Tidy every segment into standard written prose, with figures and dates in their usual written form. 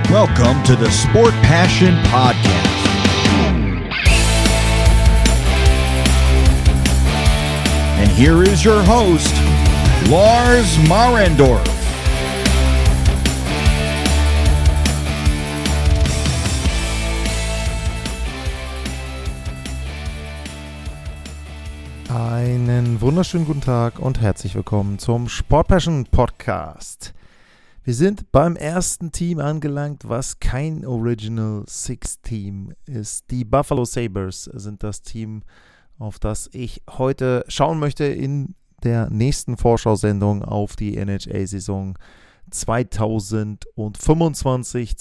Welcome to the Sport Passion Podcast. And here is your host, Lars Marendorf. Einen wunderschönen guten Tag und herzlich willkommen zum Sport Passion Podcast. Wir sind beim ersten Team angelangt, was kein Original Six Team ist. Die Buffalo Sabres sind das Team, auf das ich heute schauen möchte in der nächsten Vorschau-Sendung auf die NHL-Saison 2025,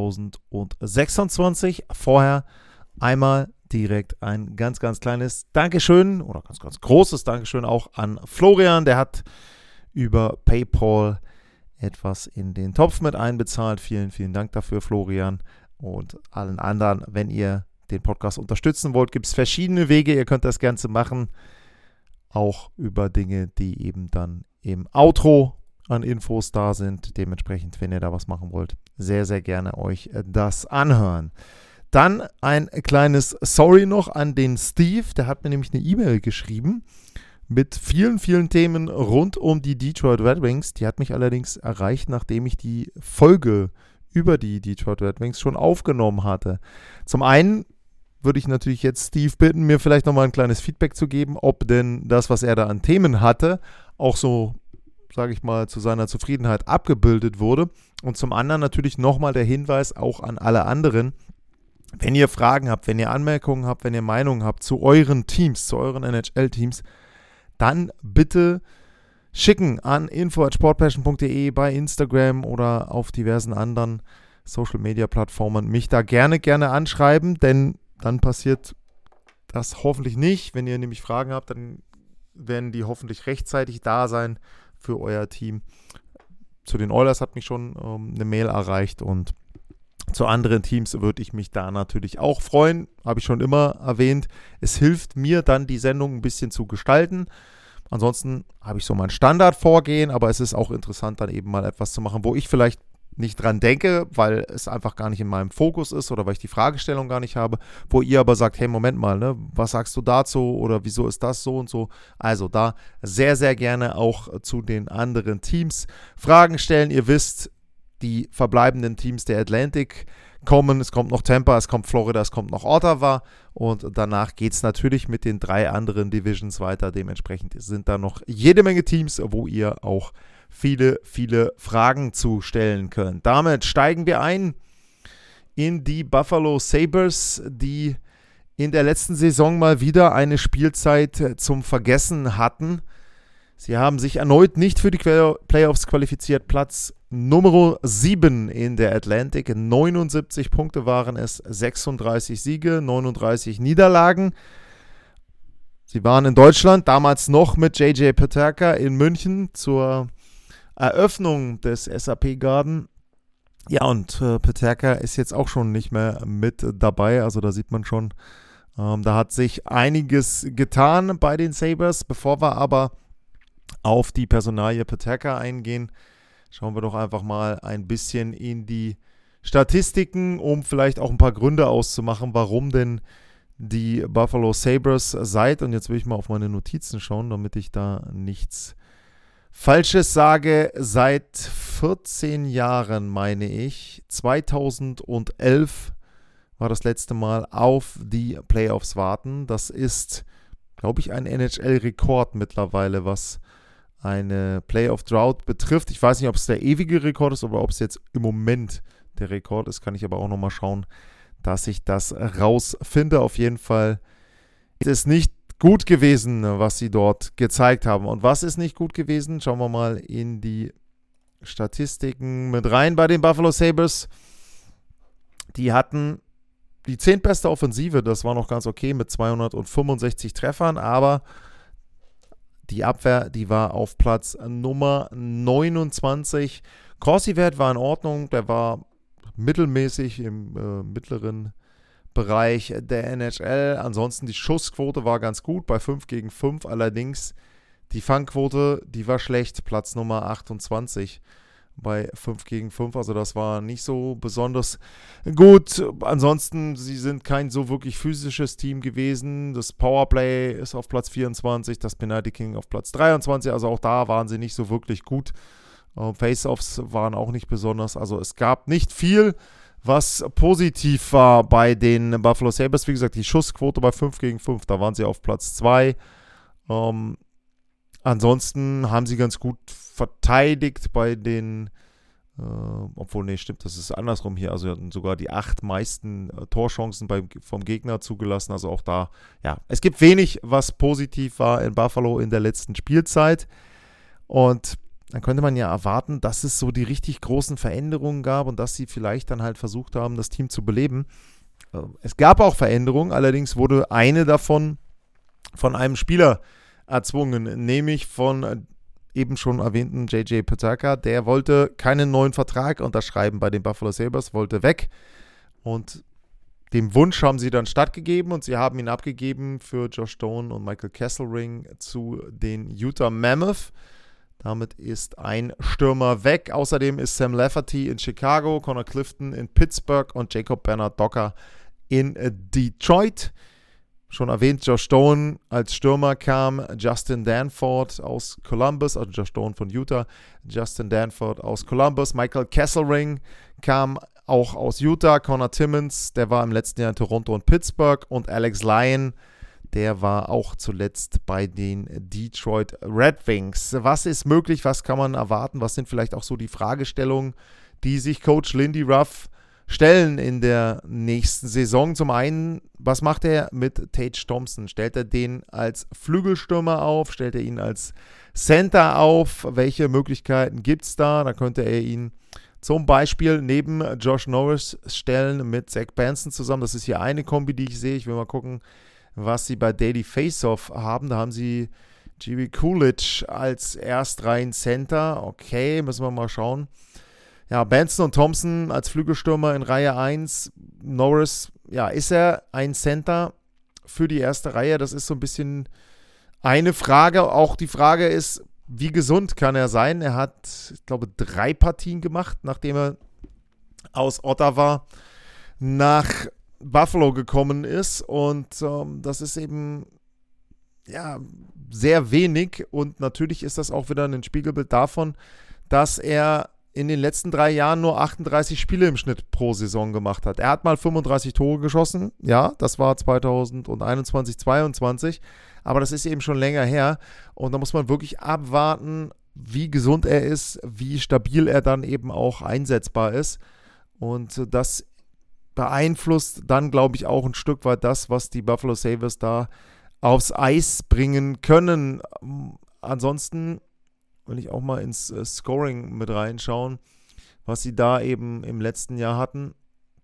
2026. Vorher einmal direkt ein ganz kleines Dankeschön oder ganz großes Dankeschön auch an Florian. Der hat über PayPal etwas in den Topf mit einbezahlt. Vielen Dank dafür, Florian. Und allen anderen, wenn ihr den Podcast unterstützen wollt, gibt es verschiedene Wege. Ihr könnt das Ganze machen, auch über Dinge, die eben dann im Outro an Infos da sind. Dementsprechend, wenn ihr da was machen wollt, sehr gerne euch das anhören. Dann ein kleines Sorry noch an den Steve. Der hat mir nämlich eine E-Mail geschrieben mit vielen Themen rund um die Detroit Red Wings. Die hat mich allerdings erreicht, nachdem ich die Folge über die Detroit Red Wings schon aufgenommen hatte. Zum einen würde ich natürlich jetzt Steve bitten, mir vielleicht nochmal ein kleines Feedback zu geben, ob denn das, was er da an Themen hatte, auch so, sage ich mal, zu seiner Zufriedenheit abgebildet wurde. Und zum anderen natürlich nochmal der Hinweis auch an alle anderen: Wenn ihr Fragen habt, wenn ihr Anmerkungen habt, wenn ihr Meinungen habt zu euren Teams, zu euren NHL-Teams, dann bitte schicken an info@sportpassion.de bei Instagram oder auf diversen anderen Social-Media-Plattformen. Mich da gerne anschreiben, denn dann passiert das hoffentlich nicht. Wenn ihr nämlich Fragen habt, dann werden die hoffentlich rechtzeitig da sein für euer Team. Zu den Oilers hat mich schon eine Mail erreicht und zu anderen Teams würde ich mich da natürlich auch freuen, habe ich schon immer erwähnt. Es hilft mir dann, die Sendung ein bisschen zu gestalten. Ansonsten habe ich so mein Standardvorgehen, aber es ist auch interessant, dann eben mal etwas zu machen, wo ich vielleicht nicht dran denke, weil es einfach gar nicht in meinem Fokus ist oder weil ich die Fragestellung gar nicht habe, wo ihr aber sagt, hey, Moment mal, ne, was sagst du dazu oder wieso ist das so und so? Also da sehr gerne auch zu den anderen Teams Fragen stellen. Ihr wisst, die verbleibenden Teams der Atlantic kommen. Es kommt noch Tampa, es kommt Florida, es kommt noch Ottawa und danach geht es natürlich mit den 3 anderen Divisions weiter. Dementsprechend sind da noch jede Menge Teams, wo ihr auch viele Fragen zu stellen könnt. Damit steigen wir ein in die Buffalo Sabres, die in der letzten Saison mal wieder eine Spielzeit zum Vergessen hatten. Sie haben sich erneut nicht für die Playoffs qualifiziert. Platz Nummer 7 in der Atlantic. 79 Punkte waren es, 36 Siege, 39 Niederlagen. Sie waren in Deutschland, damals noch mit JJ Peterka in München zur Eröffnung des SAP Garden. Ja, und Peterka ist jetzt auch schon nicht mehr mit dabei. Also da sieht man schon, da hat sich einiges getan bei den Sabres. Bevor wir aber auf die Personalie Peterka eingehen, schauen wir doch einfach mal ein bisschen in die Statistiken, um vielleicht auch ein paar Gründe auszumachen, warum denn die Buffalo Sabres und jetzt will ich mal auf meine Notizen schauen, damit ich da nichts Falsches sage, seit 14 Jahren, meine ich, 2011 war das letzte Mal auf die Playoffs warten. Das ist, glaube ich, ein NHL-Rekord mittlerweile, was eine Playoff-Drought betrifft. Ich weiß nicht, ob es der ewige Rekord ist oder ob es jetzt im Moment der Rekord ist. Kann ich aber auch nochmal schauen, dass ich das rausfinde. Auf jeden Fall ist es nicht gut gewesen, was sie dort gezeigt haben. Und was ist nicht gut gewesen? Schauen wir mal in die Statistiken mit rein bei den Buffalo Sabres. Die hatten die 10. beste Offensive. Das war noch ganz okay mit 265 Treffern, aber die Abwehr, die war auf Platz Nummer 29. Corsi-Wert war in Ordnung, der war mittelmäßig im mittleren Bereich der NHL. Ansonsten die Schussquote war ganz gut bei 5 gegen 5. Allerdings die Fangquote, die war schlecht, Platz Nummer 28. bei 5-5. Also das war nicht so besonders gut. Ansonsten, sie sind kein so wirklich physisches Team gewesen. Das Powerplay ist auf Platz 24, das Penalty King auf Platz 23. Also auch da waren sie nicht so wirklich gut. Face-Offs waren auch nicht besonders. Also es gab nicht viel, was positiv war bei den Buffalo Sabres. Wie gesagt, die Schussquote bei 5-5, da waren sie auf Platz 2. Ansonsten haben sie ganz gut verteidigt bei den, obwohl, nee, stimmt, das ist andersrum hier. Also hatten sogar die 8 meisten Torchancen vom Gegner zugelassen. Also auch da, ja, es gibt wenig, was positiv war in Buffalo in der letzten Spielzeit. Und dann könnte man ja erwarten, dass es so die richtig großen Veränderungen gab und dass sie vielleicht dann halt versucht haben, das Team zu beleben. Es gab auch Veränderungen, allerdings wurde eine davon von einem Spieler erzwungen, nämlich von eben schon erwähnten J.J. Peterka. Der wollte keinen neuen Vertrag unterschreiben bei den Buffalo Sabres, wollte weg. Und dem Wunsch haben sie dann stattgegeben und sie haben ihn abgegeben für Josh Stone und Michael Kesselring zu den Utah Mammoth. Damit ist ein Stürmer weg. Außerdem ist Sam Lafferty in Chicago, Connor Clifton in Pittsburgh und Jacob Bernard-Docker in Detroit. Schon erwähnt, Josh Stone als Stürmer kam, Justin Danforth aus Columbus, also Josh Stone von Utah, Justin Danforth aus Columbus, Michael Kesselring kam auch aus Utah, Connor Timmins, der war im letzten Jahr in Toronto und Pittsburgh und Alex Lyon, der war auch zuletzt bei den Detroit Red Wings. Was ist möglich? Was kann man erwarten? Was sind vielleicht auch so die Fragestellungen, die sich Coach Lindy Ruff stellen in der nächsten Saison? Zum einen, was macht er mit Tage Thompson? Stellt er den als Flügelstürmer auf? Stellt er ihn als Center auf? Welche Möglichkeiten gibt es da? Da könnte er ihn zum Beispiel neben Josh Norris stellen mit Zach Benson zusammen. Das ist hier eine Kombi, die ich sehe. Ich will mal gucken, was sie bei Daily Faceoff haben. Da haben sie Jiri Coolidge als Erstreihen-Center. Okay, müssen wir mal schauen. Ja, Benson und Thompson als Flügelstürmer in Reihe 1. Norris, ja, ist er ein Center für die erste Reihe? Das ist so ein bisschen eine Frage. Auch die Frage ist, wie gesund kann er sein? Er hat, ich glaube, 3 Partien gemacht, nachdem er aus Ottawa nach Buffalo gekommen ist. Und das ist eben, ja, sehr wenig. Und natürlich ist das auch wieder ein Spiegelbild davon, dass er in den letzten 3 Jahren nur 38 Spiele im Schnitt pro Saison gemacht hat. Er hat mal 35 Tore geschossen, ja, das war 2021, 22, aber das ist eben schon länger her und da muss man wirklich abwarten, wie gesund er ist, wie stabil er dann eben auch einsetzbar ist und das beeinflusst dann, glaube ich, auch ein Stück weit das, was die Buffalo Sabres da aufs Eis bringen können. Ansonsten will ich auch mal ins Scoring mit reinschauen, was sie da eben im letzten Jahr hatten.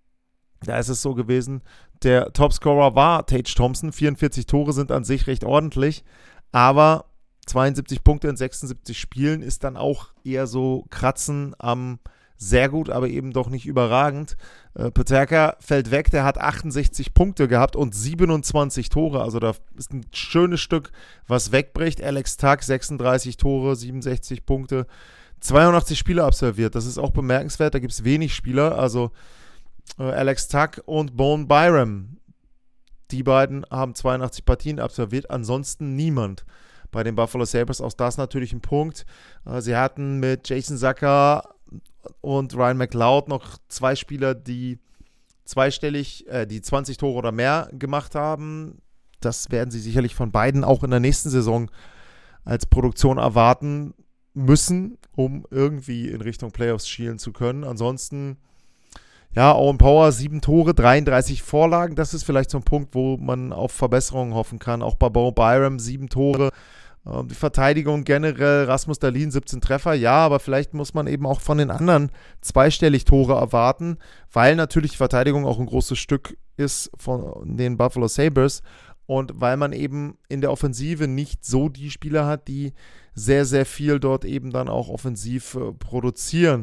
Da ist es so gewesen, der Topscorer war Tage Thompson, 44 Tore sind an sich recht ordentlich, aber 72 Punkte in 76 Spielen ist dann auch eher so Kratzen am sehr gut, aber eben doch nicht überragend. Peterka fällt weg, der hat 68 Punkte gehabt und 27 Tore, also da ist ein schönes Stück, was wegbricht. Alex Tuch, 36 Tore, 67 Punkte, 82 Spiele absolviert, das ist auch bemerkenswert, da gibt es wenig Spieler, also Alex Tuch und Bowen Byram, die beiden haben 82 Partien absolviert, ansonsten niemand bei den Buffalo Sabres, auch das natürlich ein Punkt. Sie hatten mit Jason Zucker und Ryan McLeod noch 2 Spieler, die zweistellig, die 20 Tore oder mehr gemacht haben. Das werden sie sicherlich von beiden auch in der nächsten Saison als Produktion erwarten müssen, um irgendwie in Richtung Playoffs schielen zu können. Ansonsten, ja, Owen Power, 7 Tore, 33 Vorlagen. Das ist vielleicht so ein Punkt, wo man auf Verbesserungen hoffen kann. Auch bei Bo Byram, 7 Tore. Die Verteidigung generell, Rasmus Dahlin 17 Treffer, ja, aber vielleicht muss man eben auch von den anderen zweistellig Tore erwarten, weil natürlich die Verteidigung auch ein großes Stück ist von den Buffalo Sabres und weil man eben in der Offensive nicht so die Spieler hat, die sehr, sehr viel dort eben dann auch offensiv produzieren.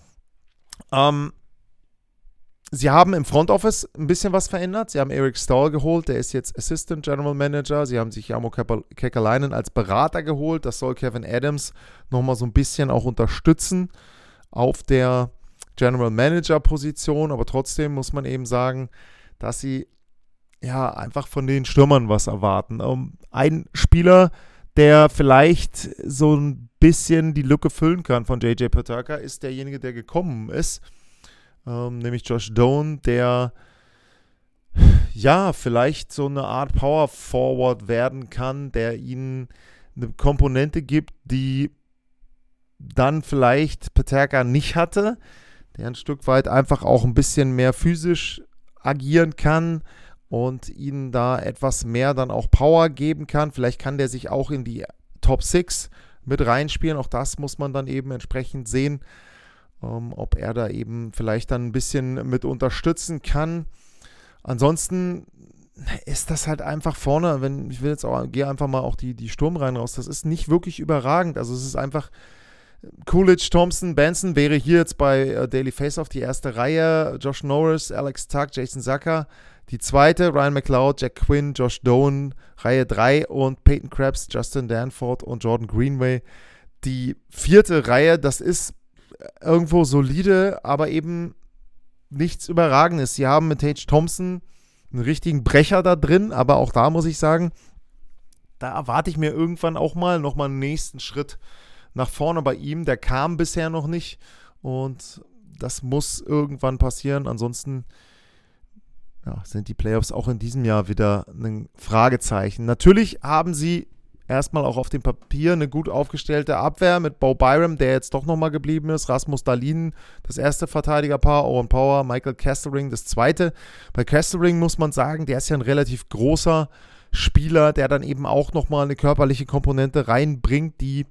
Sie haben im Front Office ein bisschen was verändert. Sie haben Eric Stahl geholt, der ist jetzt Assistant General Manager. Sie haben sich Jarmo Kekalainen als Berater geholt. Das soll Kevin Adams nochmal so ein bisschen auch unterstützen. auf der General Manager Position, aber trotzdem muss man eben sagen, dass sie ja einfach von den Stürmern was erwarten. Ein Spieler, der vielleicht so ein bisschen die Lücke füllen kann von JJ Peterka, ist derjenige, der gekommen ist, nämlich Josh Doan, der ja vielleicht so eine Art Power Forward werden kann, der ihnen eine Komponente gibt, die dann vielleicht Peterka nicht hatte, der ein Stück weit einfach auch ein bisschen mehr physisch agieren kann und ihnen da etwas mehr dann auch Power geben kann. Vielleicht kann der sich auch in die Top 6 mit reinspielen. Auch das muss man dann eben entsprechend sehen, ob er da eben vielleicht dann ein bisschen mit unterstützen kann. Ansonsten ist das halt einfach vorne, gehe einfach mal auch die Sturmreihen raus, das ist nicht wirklich überragend. Also es ist einfach Coolidge, Thompson, Benson wäre hier jetzt bei Daily Faceoff die erste Reihe, Josh Norris, Alex Tuck, Jason Zucker die zweite, Ryan McLeod, Jack Quinn, Josh Doan, Reihe 3 und Peyton Krebs, Justin Danforth und Jordan Greenway die vierte Reihe. Das ist irgendwo solide, aber eben nichts Überragendes. Sie haben mit Tage Thompson einen richtigen Brecher da drin, aber auch da muss ich sagen, da erwarte ich mir irgendwann auch nochmal einen nächsten Schritt nach vorne bei ihm. Der kam bisher noch nicht und das muss irgendwann passieren. Ansonsten sind die Playoffs auch in diesem Jahr wieder ein Fragezeichen. Natürlich haben sie erstmal auch auf dem Papier eine gut aufgestellte Abwehr mit Bo Byram, der jetzt doch nochmal geblieben ist, Rasmus Dahlin, das erste Verteidigerpaar, Owen Power, Michael Castering, das zweite. Bei Castering muss man sagen, der ist ja ein relativ großer Spieler, der dann eben auch nochmal eine körperliche Komponente reinbringt, die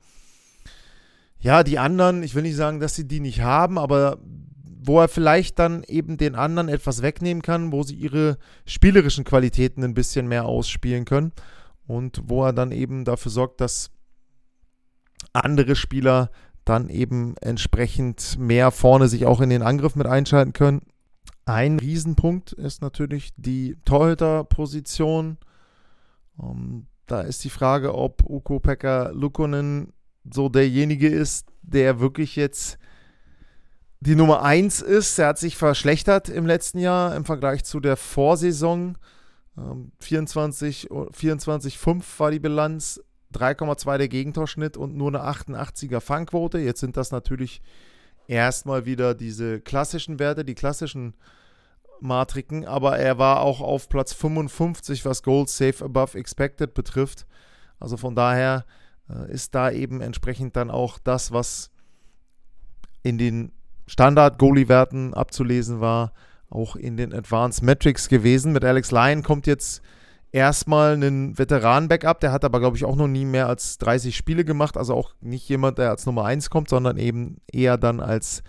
anderen, ich will nicht sagen, dass sie die nicht haben, aber wo er vielleicht dann eben den anderen etwas wegnehmen kann, wo sie ihre spielerischen Qualitäten ein bisschen mehr ausspielen können und wo er dann eben dafür sorgt, dass andere Spieler dann eben entsprechend mehr vorne sich auch in den Angriff mit einschalten können. Ein Riesenpunkt ist natürlich die Torhüterposition. Da ist die Frage, ob Ukko-Pekka Luukkonen so derjenige ist, der wirklich jetzt die Nummer 1 ist. Er hat sich verschlechtert im letzten Jahr im Vergleich zu der Vorsaison. 24,5 war die Bilanz, 3,2 der Gegentorschnitt und nur eine 88er Fangquote. Jetzt sind das natürlich erstmal wieder diese klassischen Werte, die klassischen Matriken, aber er war auch auf Platz 55, was Goals Save Above Expected betrifft. Also von daher ist da eben entsprechend dann auch das, was in den Standard-Goalie-Werten abzulesen war, auch in den Advanced Metrics gewesen. Mit Alex Lyon kommt jetzt erstmal ein Veteran-Backup, der hat aber, glaube ich, auch noch nie mehr als 30 Spiele gemacht, also auch nicht jemand, der als Nummer 1 kommt, sondern eben eher dann als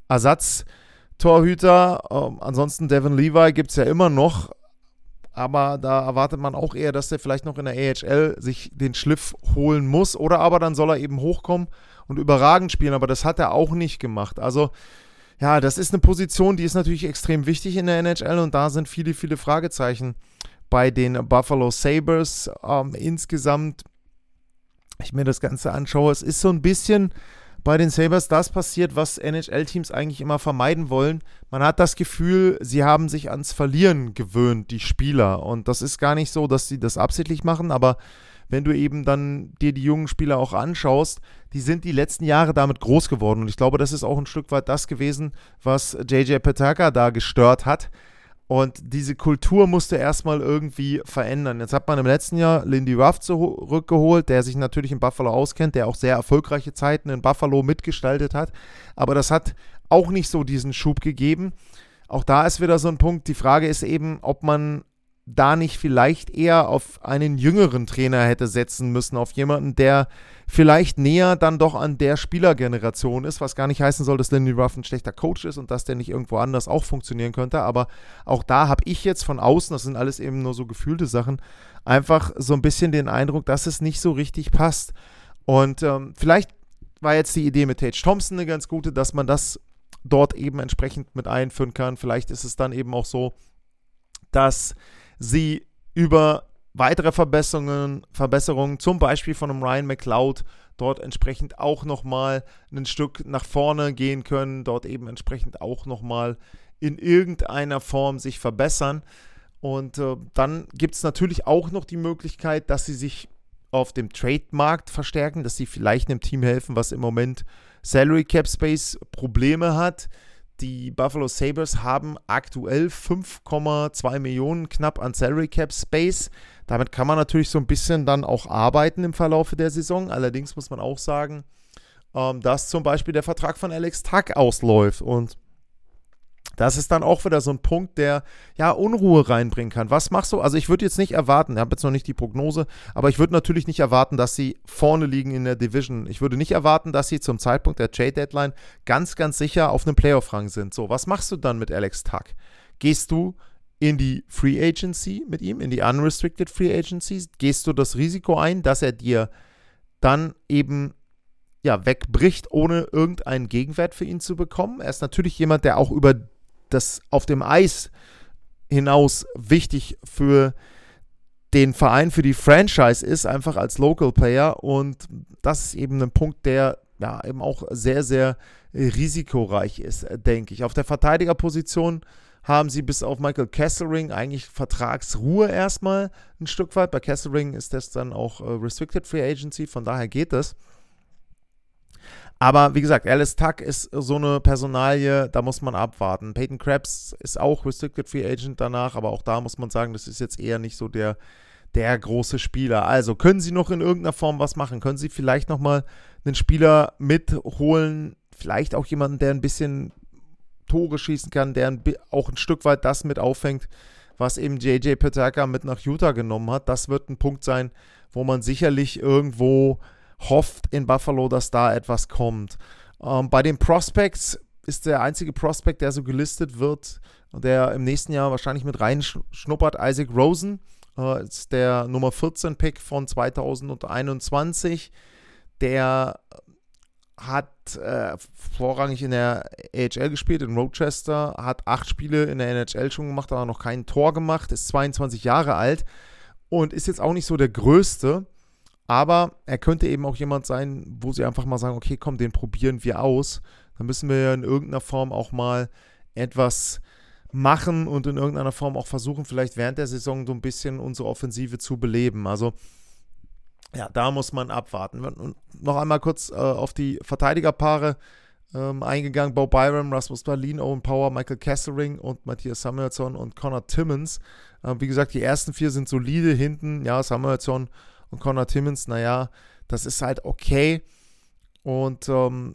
Ersatztorhüter. Ansonsten Devin Levi gibt es ja immer noch, aber da erwartet man auch eher, dass der vielleicht noch in der AHL sich den Schliff holen muss oder aber dann soll er eben hochkommen und überragend spielen, aber das hat er auch nicht gemacht. Also ja, das ist eine Position, die ist natürlich extrem wichtig in der NHL und da sind viele, viele Fragezeichen bei den Buffalo Sabres. Insgesamt, ich mir das Ganze anschaue, es ist so ein bisschen bei den Sabres das passiert, was NHL-Teams eigentlich immer vermeiden wollen. Man hat das Gefühl, sie haben sich ans Verlieren gewöhnt, die Spieler. Und das ist gar nicht so, dass sie das absichtlich machen, aber wenn du eben dann dir die jungen Spieler auch anschaust, die sind die letzten Jahre damit groß geworden. Und ich glaube, das ist auch ein Stück weit das gewesen, was JJ Peterka da gestört hat. Und diese Kultur musste erstmal irgendwie verändern. Jetzt hat man im letzten Jahr Lindy Ruff zurückgeholt, der sich natürlich in Buffalo auskennt, der auch sehr erfolgreiche Zeiten in Buffalo mitgestaltet hat. Aber das hat auch nicht so diesen Schub gegeben. Auch da ist wieder so ein Punkt. Die Frage ist eben, ob man da nicht vielleicht eher auf einen jüngeren Trainer hätte setzen müssen, auf jemanden, der vielleicht näher dann doch an der Spielergeneration ist, was gar nicht heißen soll, dass Lindy Ruff ein schlechter Coach ist und dass der nicht irgendwo anders auch funktionieren könnte, aber auch da habe ich jetzt von außen, das sind alles eben nur so gefühlte Sachen, einfach so ein bisschen den Eindruck, dass es nicht so richtig passt. Und vielleicht war jetzt die Idee mit Tage Thompson eine ganz gute, dass man das dort eben entsprechend mit einführen kann. Vielleicht ist es dann eben auch so, dass sie über weitere Verbesserungen, zum Beispiel von einem Ryan McLeod, dort entsprechend auch nochmal ein Stück nach vorne gehen können, dort eben entsprechend auch nochmal in irgendeiner Form sich verbessern. Und dann gibt es natürlich auch noch die Möglichkeit, dass sie sich auf dem Trade-Markt verstärken, dass sie vielleicht einem Team helfen, was im Moment Salary Cap Space Probleme hat. Die Buffalo Sabres haben aktuell 5,2 Millionen knapp an Salary Cap Space. Damit kann man natürlich so ein bisschen dann auch arbeiten im Verlauf der Saison. Allerdings muss man auch sagen, dass zum Beispiel der Vertrag von Alex Tuch ausläuft. Und das ist dann auch wieder so ein Punkt, der ja Unruhe reinbringen kann. Was machst du? Also ich würde jetzt nicht erwarten, ich habe jetzt noch nicht die Prognose, aber ich würde natürlich nicht erwarten, dass sie vorne liegen in der Division. Ich würde nicht erwarten, dass sie zum Zeitpunkt der Trade-Deadline ganz, ganz sicher auf einem Playoff-Rang sind. So, was machst du dann mit Alex Tuch? Gehst du in die Free Agency mit ihm, in die Unrestricted Free Agency? Gehst du das Risiko ein, dass er dir dann eben wegbricht, ohne irgendeinen Gegenwert für ihn zu bekommen? Er ist natürlich jemand, der auch über das auf dem Eis hinaus wichtig für den Verein, für die Franchise ist, einfach als Local Player, und das ist eben ein Punkt, der eben auch sehr, sehr risikoreich ist, denke ich. Auf der Verteidigerposition haben sie bis auf Michael Kesselring eigentlich Vertragsruhe erstmal ein Stück weit. Bei Kesselring ist das dann auch Restricted Free Agency, von daher geht es. Aber wie gesagt, Alex Tuch ist so eine Personalie, da muss man abwarten. Peyton Krebs ist auch Restricted Free Agent danach, aber auch da muss man sagen, das ist jetzt eher nicht so der große Spieler. Also können sie noch in irgendeiner Form was machen? Können sie vielleicht nochmal einen Spieler mitholen? Vielleicht auch jemanden, der ein bisschen Tore schießen kann, der auch ein Stück weit das mit auffängt, was eben J.J. Peterka mit nach Utah genommen hat. Das wird ein Punkt sein, wo man sicherlich irgendwo hofft in Buffalo, dass da etwas kommt. Bei den Prospects ist der einzige Prospect, der so gelistet wird, der im nächsten Jahr wahrscheinlich mit reinschnuppert, Isaac Rosen, ist der Nummer 14 Pick von 2021. Der hat vorrangig in der AHL gespielt, in Rochester, hat 8 Spiele in der NHL schon gemacht, aber noch kein Tor gemacht, ist 22 Jahre alt und ist jetzt auch nicht so der Größte. Aber er könnte eben auch jemand sein, wo sie einfach mal sagen, okay, komm, den probieren wir aus. Dann müssen wir ja in irgendeiner Form auch mal etwas machen und in irgendeiner Form auch versuchen, vielleicht während der Saison so ein bisschen unsere Offensive zu beleben. Also ja, da muss man abwarten. Und noch einmal kurz auf die Verteidigerpaare eingegangen. Bo Byram, Rasmus Dahlin, Owen Power, Michael Kesselring und Matthias Samuelsson und Connor Timmins. Wie gesagt, die ersten 4 sind solide. Hinten, ja, Samuelsson und Connor Timmins, naja, das ist halt okay. Und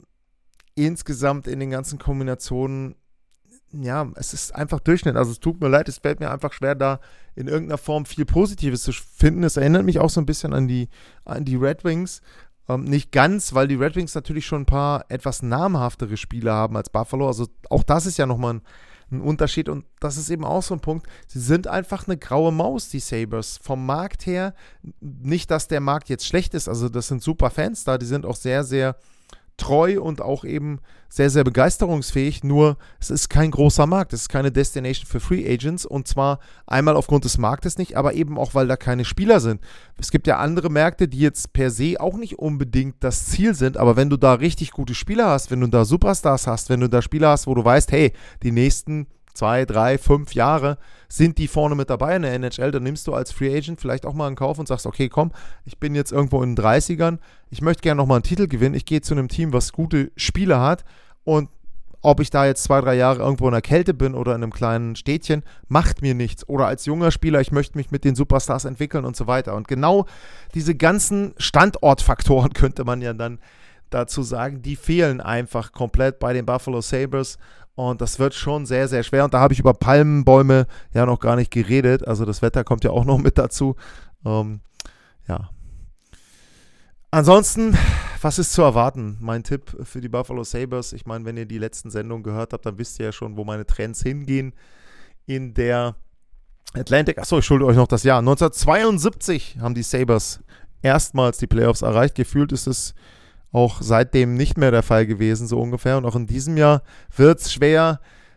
insgesamt in den ganzen Kombinationen, ja, es ist einfach Durchschnitt. Also es tut mir leid, es fällt mir einfach schwer, da in irgendeiner Form viel Positives zu finden. Es erinnert mich auch so ein bisschen an die Red Wings. Nicht ganz, weil die Red Wings natürlich schon ein paar etwas namhaftere Spieler haben als Buffalo. Also auch das ist ja nochmal ein Unterschied, und das ist eben auch so ein Punkt. Sie sind einfach eine graue Maus, die Sabres. Vom Markt her, nicht, dass der Markt jetzt schlecht ist, also das sind super Fans da, die sind auch sehr, sehr treu und auch eben sehr, sehr begeisterungsfähig, nur es ist kein großer Markt, es ist keine Destination für Free Agents, und zwar einmal aufgrund des Marktes nicht, aber eben auch, weil da keine Spieler sind. Es gibt ja andere Märkte, die jetzt per se auch nicht unbedingt das Ziel sind, aber wenn du da richtig gute Spieler hast, wenn du da Superstars hast, wenn du da Spieler hast, wo du weißt, hey, die nächsten 2, 3, 5 Jahre sind die vorne mit dabei in der NHL, dann nimmst du als Free Agent vielleicht auch mal einen Kauf und sagst, okay, komm, ich bin jetzt irgendwo in den 30ern, ich möchte gerne nochmal einen Titel gewinnen, ich gehe zu einem Team, was gute Spieler hat, und ob ich da jetzt 2, 3 Jahre irgendwo in der Kälte bin oder in einem kleinen Städtchen, macht mir nichts. Oder als junger Spieler, ich möchte mich mit den Superstars entwickeln und so weiter. Und genau diese ganzen Standortfaktoren, könnte man ja dann dazu sagen, die fehlen einfach komplett bei den Buffalo Sabres. Und das wird schon sehr, sehr schwer. Und da habe ich über Palmenbäume ja noch gar nicht geredet. Also das Wetter kommt ja auch noch mit dazu. Ja. Ansonsten, was ist zu erwarten? Mein Tipp für die Buffalo Sabres. Ich meine, wenn ihr die letzten Sendungen gehört habt, dann wisst ihr ja schon, wo meine Trends hingehen. In der Atlantic, achso, ich schulde euch noch das Jahr. 1972 haben die Sabres erstmals die Playoffs erreicht. Gefühlt ist es auch seitdem nicht mehr der Fall gewesen, so ungefähr. Und auch in diesem Jahr wird es schwer.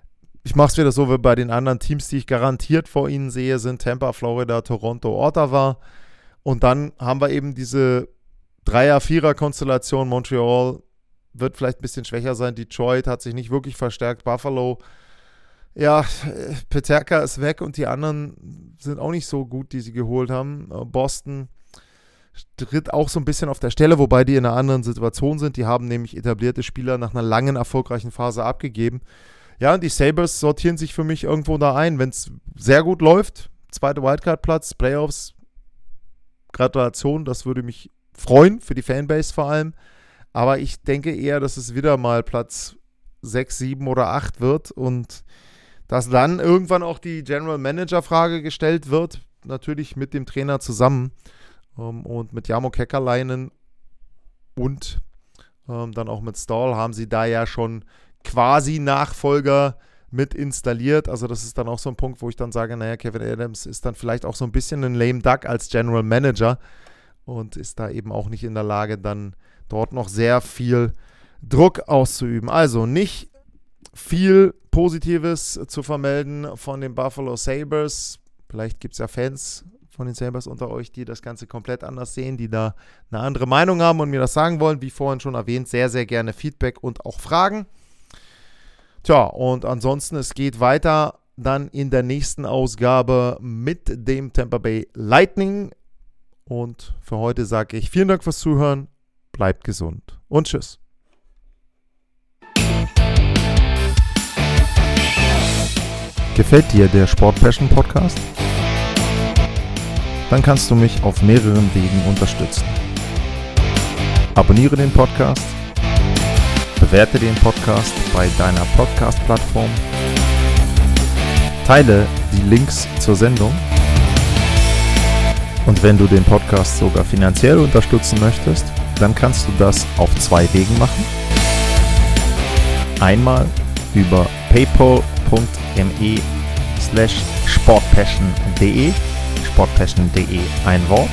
Ich mache es wieder so wie bei den anderen Teams, die ich garantiert vor ihnen sehe, sind Tampa, Florida, Toronto, Ottawa. Und dann haben wir eben diese 3er-4er-Konstellation. Montreal wird vielleicht ein bisschen schwächer sein. Detroit hat sich nicht wirklich verstärkt. Buffalo, ja, Peterka ist weg und die anderen sind auch nicht so gut, die sie geholt haben. Boston tritt auch so ein bisschen auf der Stelle, wobei die in einer anderen Situation sind. Die haben nämlich etablierte Spieler nach einer langen, erfolgreichen Phase abgegeben. Ja, und die Sabres sortieren sich für mich irgendwo da ein. Wenn es sehr gut läuft, zweiter Wildcard-Platz, Playoffs, Gratulation, das würde mich freuen, für die Fanbase vor allem. Aber ich denke eher, dass es wieder mal Platz 6, 7 oder 8 wird und dass dann irgendwann auch die General Manager-Frage gestellt wird, natürlich mit dem Trainer zusammen und mit Jarmo Kekalainen und dann auch mit Stahl haben sie da ja schon quasi Nachfolger mit installiert. Also das ist dann auch so ein Punkt, wo ich dann sage, naja, Kevyn Adams ist dann vielleicht auch so ein bisschen ein lame duck als General Manager und ist da eben auch nicht in der Lage, dann dort noch sehr viel Druck auszuüben. Also nicht viel Positives zu vermelden von den Buffalo Sabres. Vielleicht gibt es ja Fans von den Sabres unter euch, die das Ganze komplett anders sehen, die da eine andere Meinung haben und mir das sagen wollen. Wie vorhin schon erwähnt, sehr, sehr gerne Feedback und auch Fragen. Tja, und ansonsten, es geht weiter dann in der nächsten Ausgabe mit dem Tampa Bay Lightning. Und für heute sage ich vielen Dank fürs Zuhören, bleibt gesund und tschüss. Gefällt dir der Sport Passion Podcast? Dann kannst du mich auf mehreren Wegen unterstützen. Abonniere den Podcast, bewerte den Podcast bei deiner Podcast-Plattform, teile die Links zur Sendung und wenn du den Podcast sogar finanziell unterstützen möchtest, dann kannst du das auf 2 Wegen machen. Einmal über paypal.me/sportpassion.de, sportpassion.de ein Wort.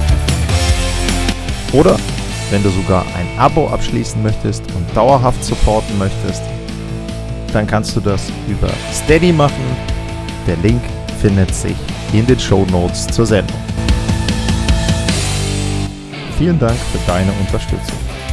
Oder wenn du sogar ein Abo abschließen möchtest und dauerhaft supporten möchtest, dann kannst du das über Steady machen. Der Link findet sich in den Shownotes zur Sendung. Vielen Dank für deine Unterstützung.